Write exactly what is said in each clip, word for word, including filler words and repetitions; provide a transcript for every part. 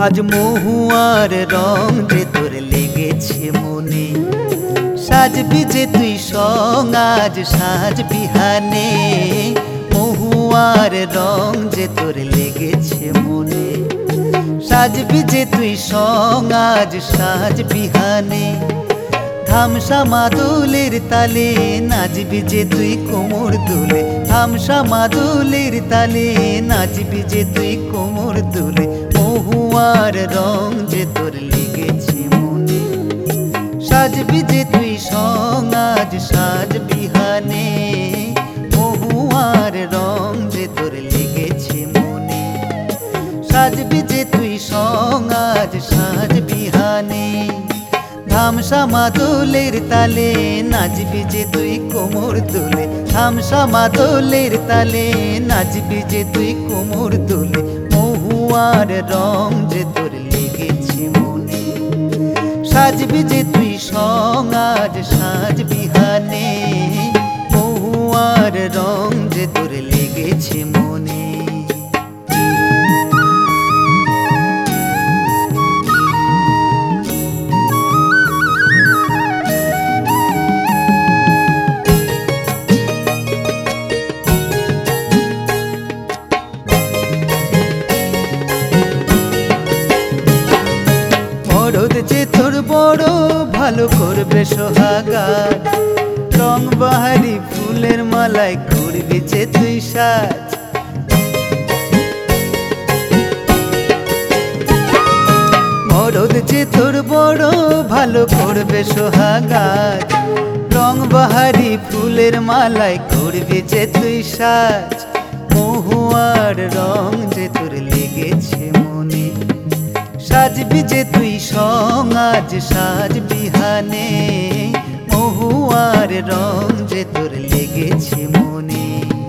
আজ মহুয়ার রং যে তোর লেগেছে মনে, সাজবি যে তুই সং আজ সাজ বিহানে। মহুয়ার রং যে তোর লেগেছে মনে, সাজবি যে তুই সং আজ সাজ বিহানে। ধামসা মাদুলের তালে নাচবি যে তুই কোমর দুলে, ধামসা মাদুলের তালে নাচবি যে তুই কোমর দুলে। মহুয়ার রং যে তোর লেগেছে মনে, সাজবি যে তুই সং আজ সাজ বিহানে। মহুয়ার রং যে তোর লেগেছে মনে, সাজবি যে তুই সং আজ সাজ বিহানে। ধামসা মাদুলের তালে নাচবি যে তুই কোমর দুলে, ধামসা মাদুলের তালে নাচবি যে তুই কোমর দুলে। মহুয়ার রং যে তোর লেগেছে মনে, সাজবি যে তুই সং আজ সাজ বিহানে। মহুয়ার রং যে তোর লেগেছে মনে। মরদ যে তোর বড় ভালো করবে সোহাগার, রং বাহারি ফুলের মালায় করবি যে তুই সাজ। মরদ যে তোর বড় ভালো করবে সোহাগার, রং বাহারি ফুলের মালায় করবি যে তুই সাজ। মহুয়ার রং যে তোর লেগেছে মনে, সাজবি যে তুই সং আজ সাজ বিহানে। মহুয়ার রং যে তোর লেগেছে মনে।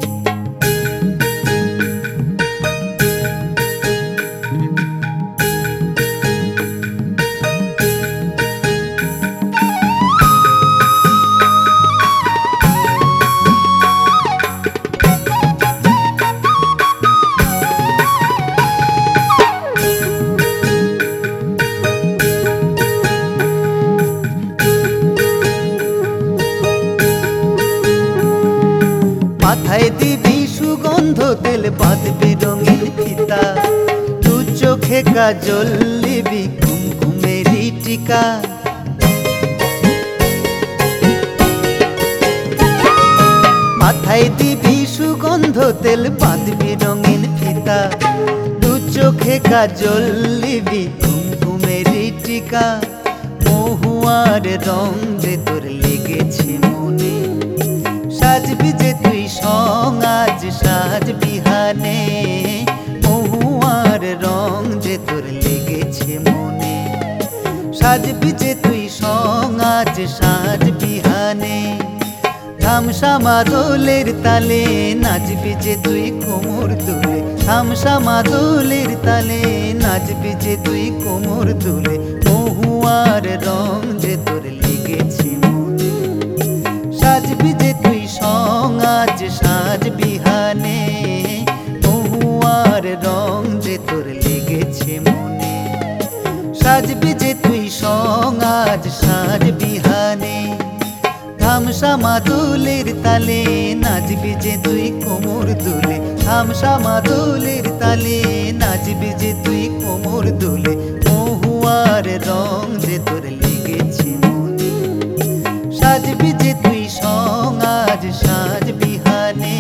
মাথায় দিবি সুগন্ধ তেল, বাঁধবি রঙিন ফিতা, দু চোখে কাজল লিবি কুমকুমেরি টিকা। মাথায় দিবি সুগন্ধ তেল, বাঁধবি রঙিন ফিতা, দু চোখে কাজল লিবি কুমকুমেরি টিকা। মহুয়ার রং যে তোর লেগেছে মনে, সাজবি যে তুই সং আজ সাজ বিহানে। মহুয়ার রং যে তোর লেগেছে মনে, সাজবি যে তুই সং আজ সাজ বিহানে। ধামসা মাদুলের তালে নাচবি যে তুই কোমর দুলে, ধামসা মাদুলের তালে নাচবি যে তুই কোমর দুলে। মহুয়ার রং যে তোর লেগেছে মনে, সাজবি যে তুই সং আজ সাজ বিহানে। মহুয়ার রং যে তোর লেগেছে মনে, সাজবি যে তুই সং আজ সাজ বিহানে। ধামসা মাদুলের তালে নাচবি যে তুই কোমর দুলে, ধামসা মাদুলের তালে নাচবি যে তুই কোমর দুলে। মহুয়ার রং যে তোর লেগেছে মনে, সাজবি যে তুই সং আজ সাজ বিহানে।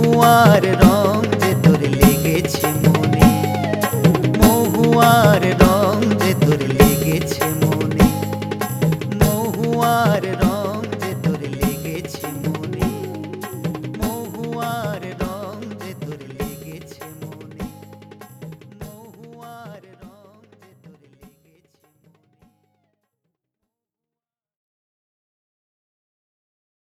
মহুয়ার রং যে তোর লেগেছে মনে, মহুয়ার রং